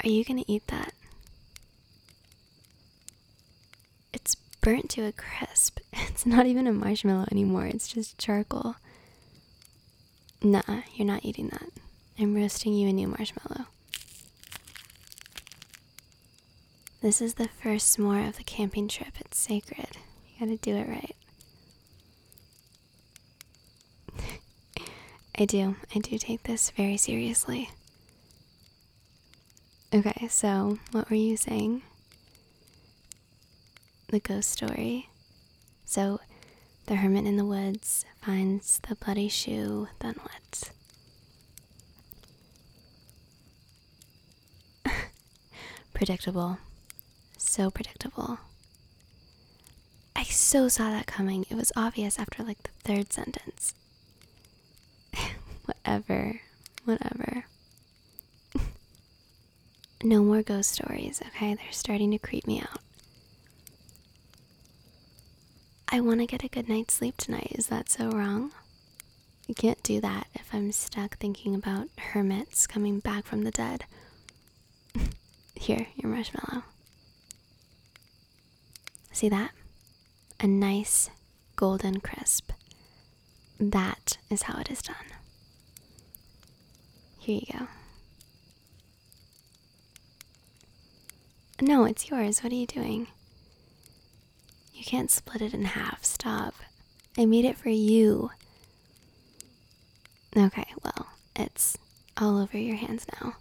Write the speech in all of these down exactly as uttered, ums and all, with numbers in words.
Are you gonna eat that? It's burnt to a crisp. It's not even a marshmallow anymore, it's just charcoal. Nah, you're not eating that. I'm roasting you a new marshmallow. This is the first s'more of the camping trip. It's sacred. You gotta do it right. I do. I do take this very seriously. Okay, so what were you saying? The ghost story. So, the hermit in the woods finds the bloody shoe, then what? Predictable. So predictable. I so saw that coming. It was obvious after like the third sentence. Whatever. Whatever. No more ghost stories, okay? They're starting to creep me out. I want to get a good night's sleep tonight. Is that so wrong? I can't do that if I'm stuck thinking about hermits coming back from the dead. Here, your marshmallow. See that? A nice golden crisp. That is how it is done. Here you go. No, it's yours. What are you doing? You can't split it in half. Stop. I made it for you. Okay, well, it's all over your hands now.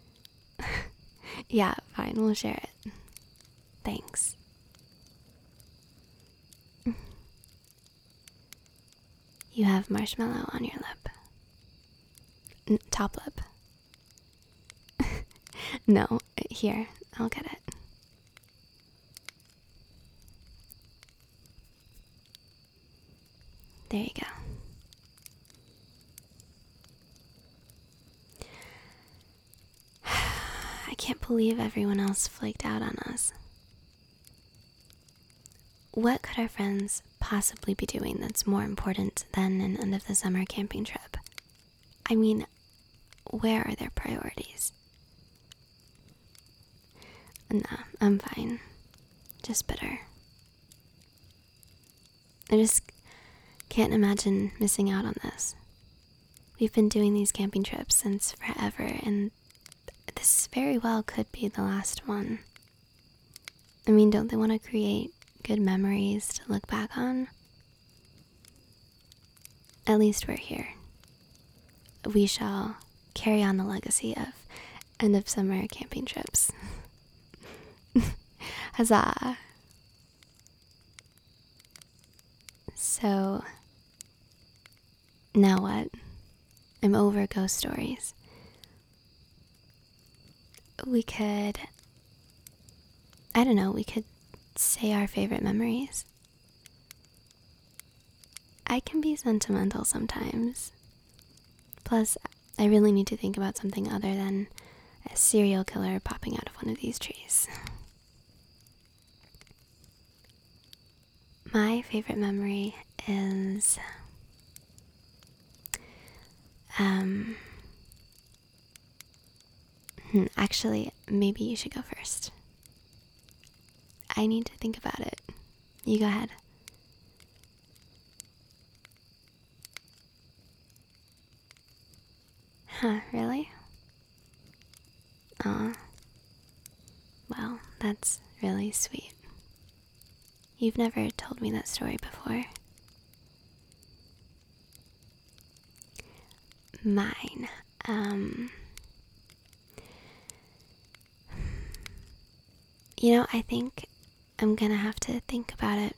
Yeah, fine, we'll share it. Thanks. You have marshmallow on your lip. N- top lip. No, here, I'll get it. There you go. I can't believe everyone else flaked out on us. What could our friends possibly be doing that's more important than an end of the summer camping trip? I mean, where are their priorities? Nah, I'm fine. Just bitter. I just can't imagine missing out on this. We've been doing these camping trips since forever, and this very well could be the last one. I mean, don't they want to create good memories to look back on? At least we're here. We shall carry on the legacy of end of summer camping trips. Huzzah! So, now what? I'm over ghost stories. We could, I don't know, we could say our favorite memories. I can be sentimental sometimes. Plus, I really need to think about something other than a serial killer popping out of one of these trees. My favorite memory is, um, hmm, actually, maybe you should go first. I need to think about it. You go ahead. Huh, really? Aw. Well, that's really sweet. You've never told me that story before. Mine. Um. You know, I think I'm gonna have to think about it.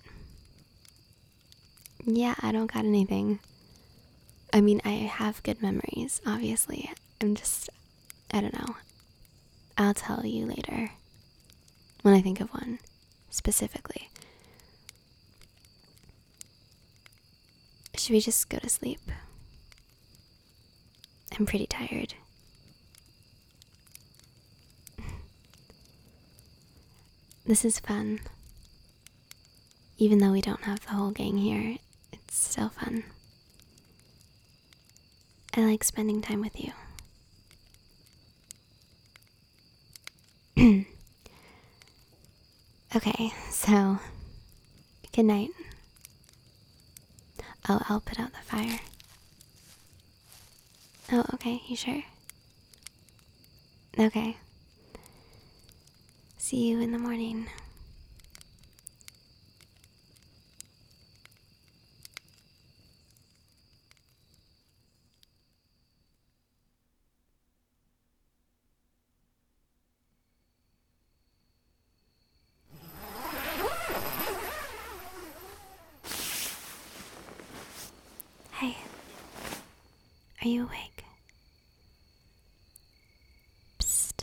Yeah, I don't got anything. I mean, I have good memories, obviously. I'm just, I don't know. I'll tell you later. When I think of one, specifically. Should we just go to sleep? I'm pretty tired. This is fun. Even though we don't have the whole gang here, it's still fun. I like spending time with you. Okay, so good night. Oh, I'll put out the fire. Oh, okay, you sure? Okay. See you in the morning. Hey, are you awake? Psst.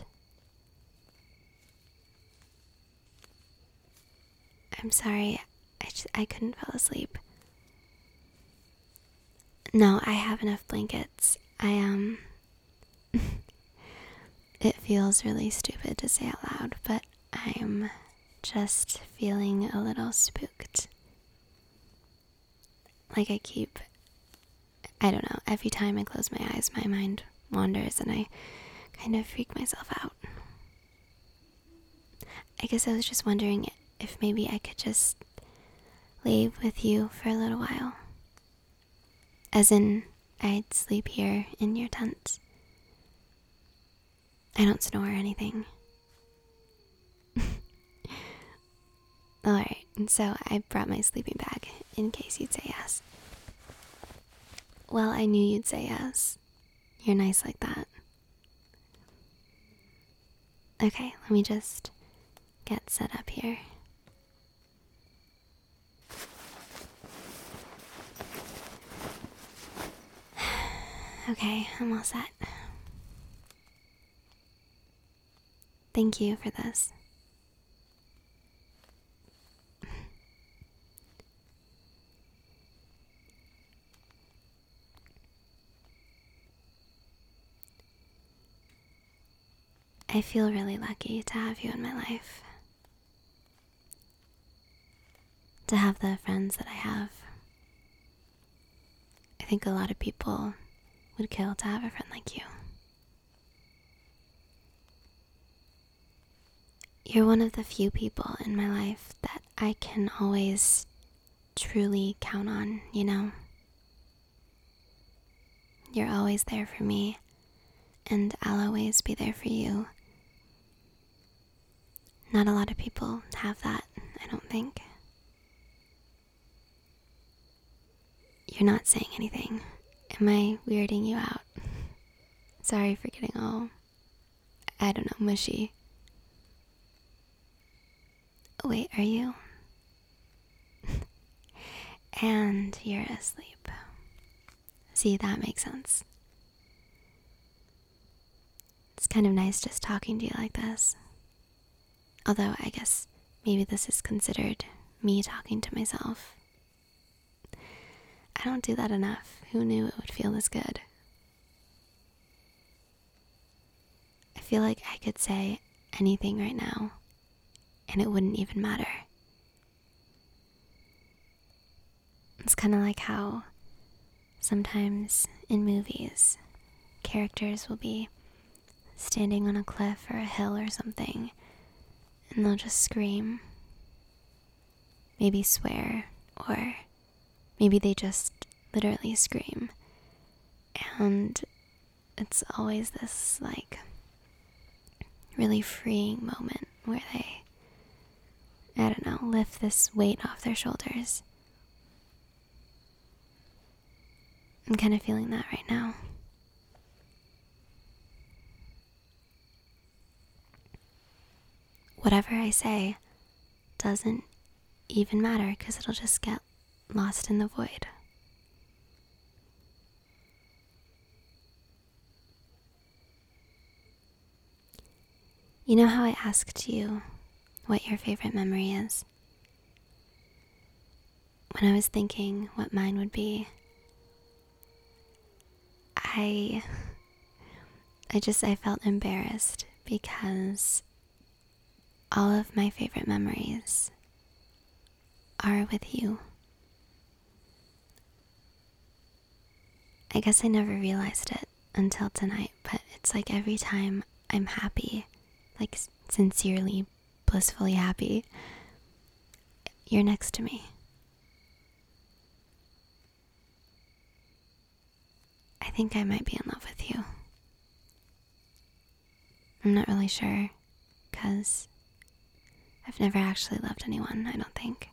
I'm sorry, I, just, I couldn't fall asleep. No, I have enough blankets. I, um... It feels really stupid to say out loud, but I'm just feeling a little spooked. Like I keep... I don't know, every time I close my eyes, my mind wanders and I kind of freak myself out. I guess I was just wondering if maybe I could just leave with you for a little while. As in, I'd sleep here in your tent. I don't snore or anything. Alright, so I brought my sleeping bag in case you'd say yes. Well, I knew you'd say yes. You're nice like that. Okay, let me just get set up here. Okay, I'm all set. Thank you for this. I feel really lucky to have you in my life. To have the friends that I have. I think a lot of people would kill to have a friend like you. You're one of the few people in my life that I can always truly count on, you know? You're always there for me, and I'll always be there for you. Not a lot of people have that, I don't think. You're not saying anything. Am I weirding you out? Sorry for getting all, I don't know, mushy. Wait, are you? And you're asleep. See, that makes sense. It's kind of nice just talking to you like this. Although, I guess maybe this is considered me talking to myself. I don't do that enough. Who knew it would feel this good? I feel like I could say anything right now, and it wouldn't even matter. It's kind of like how sometimes in movies, characters will be standing on a cliff or a hill or something, and they'll just scream, maybe swear, or maybe they just literally scream. And it's always this, like, really freeing moment where they, I don't know, lift this weight off their shoulders. I'm kind of feeling that right now. Whatever I say doesn't even matter because it'll just get lost in the void. You know how I asked you what your favorite memory is? When I was thinking what mine would be, I I just I felt embarrassed because all of my favorite memories are with you. I guess I never realized it until tonight, but it's like every time I'm happy, like sincerely, blissfully happy, You're next to me. I think I might be in love with you. I'm not really sure, because I've never actually loved anyone, I don't think.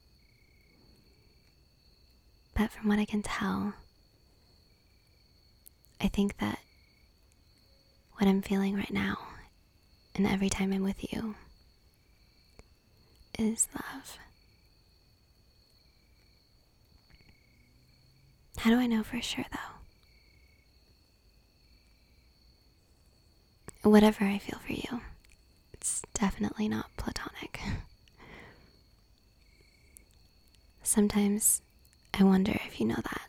But from what I can tell, I think that what I'm feeling right now, and every time I'm with you, is love. How do I know for sure, though? Whatever I feel for you, it's definitely not platonic. Sometimes I wonder if you know that.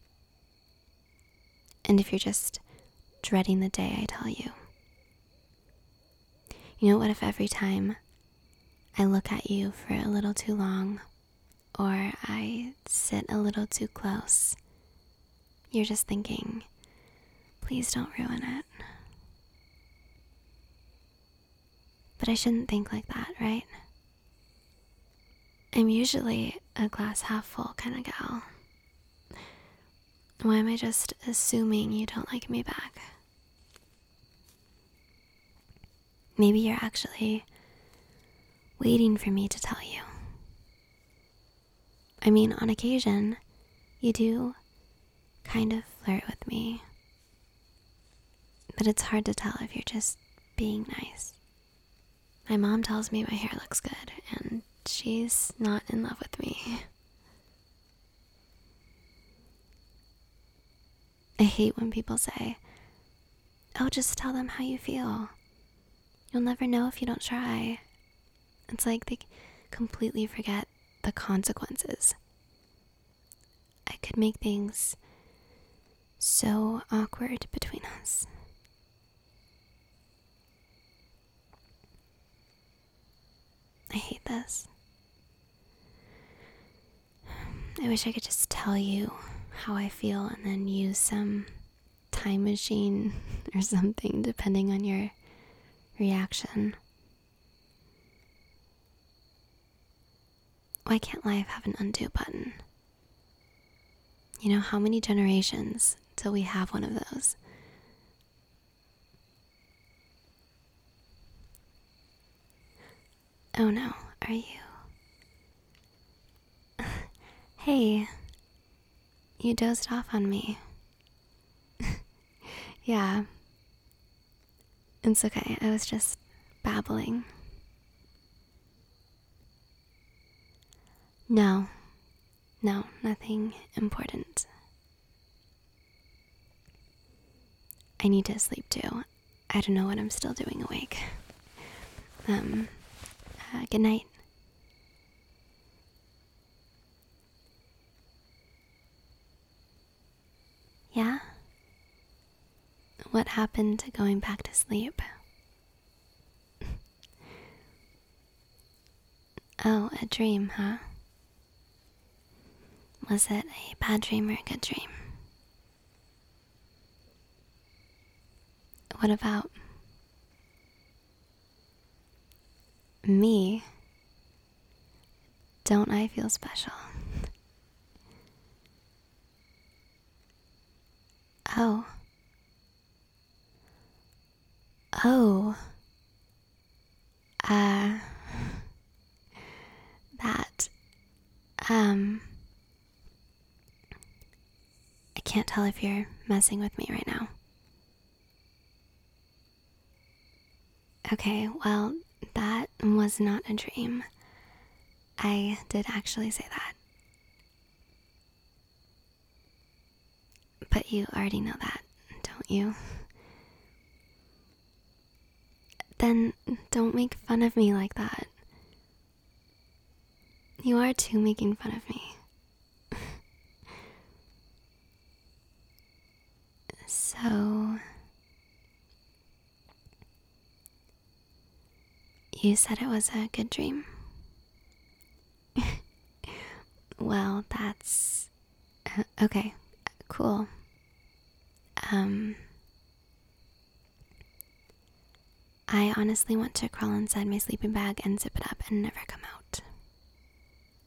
And if you're just dreading the day I tell you. You know, what if every time I look at you for a little too long, or I sit a little too close, you're just thinking, please don't ruin it. But I shouldn't think like that, right? I'm usually a glass half full kind of gal. Why am I just assuming you don't like me back? Maybe you're actually waiting for me to tell you. I mean, on occasion, you do kind of flirt with me. But it's hard to tell if you're just being nice. My mom tells me my hair looks good, and she's not in love with me. I hate when people say, oh, just tell them how you feel. You'll never know if you don't try. It's like they completely forget the consequences. I could make things so awkward between us. I hate this. I wish I could just tell you how I feel and then use some time machine or something depending on your reaction. Why can't life have an undo button? You know, how many generations till we have one of those? Oh no, are you? Hey, you dozed off on me. Yeah, it's okay, I was just babbling. No, no, nothing important. I need to sleep too. I don't know what I'm still doing awake. Um, uh, good night. Yeah? What happened to going back to sleep? Oh, a dream, huh? Was it a bad dream or a good dream? What about me? Don't I feel special? Oh. Oh. Uh. That. Um. I can't tell if you're messing with me right now. Okay, well, that was not a dream. I did actually say that. But you already know that, don't you? Then don't make fun of me like that. You are too making fun of me. So, you said it was a good dream. Well, that's uh, okay. Cool. Um, I honestly want to crawl inside my sleeping bag and zip it up and never come out.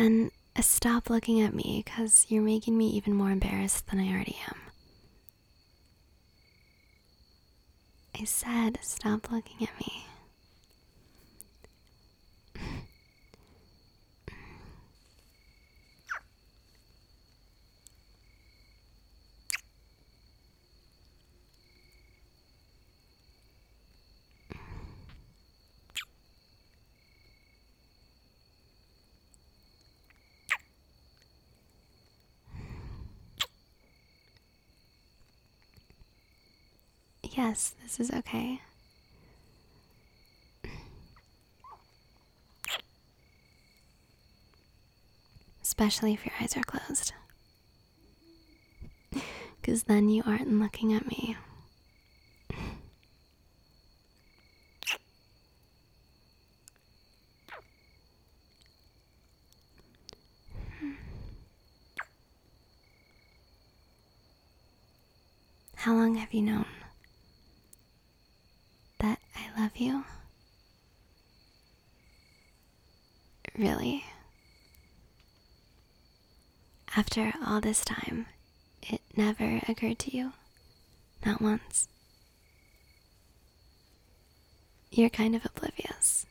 Then uh, stop looking at me because you're making me even more embarrassed than I already am. I said stop looking at me. Yes, this is okay. Especially if your eyes are closed. Because then you aren't looking at me. How long have you known that I love you? Really? After all this time, it never occurred to you? Not once? You're kind of oblivious.